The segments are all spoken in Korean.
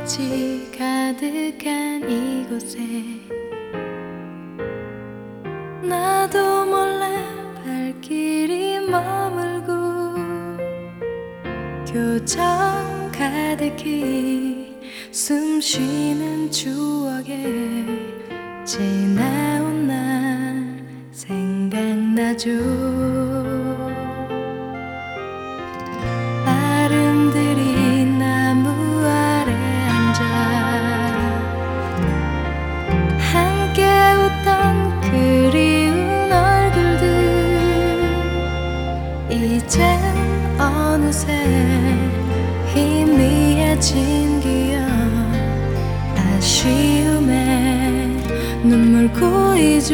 빛이 가득한 이곳에 나도 몰래 발길이 머물고 교정 가득히 숨쉬는 추억에 지나온 날 생각나죠. 아름드리 나무 아래 앉아 함께 웃던 그리운 얼굴들 이젠 어느새 희미해진 기억 아쉬움에 눈물 고이죠.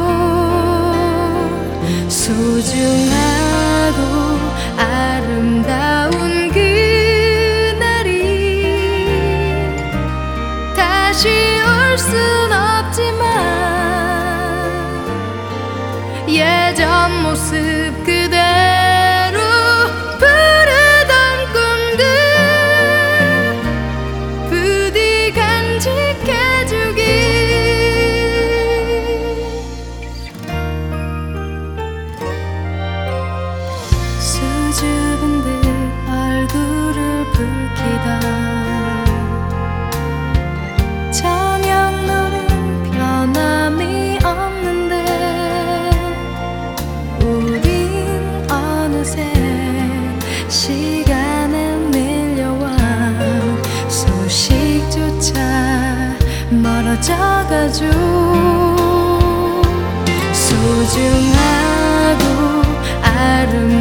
소중하고 아름다운 그날이 다시 올 순 없지만 예전 모습 그대로 부르던 꿈들 부디 간직해주길. 수줍은 듯 얼굴을 붉히던 저녁노을은 변함이 없는데 우린 어느새 시간에 밀려와 소식조차 멀어져가죠. 소중하고 아름다운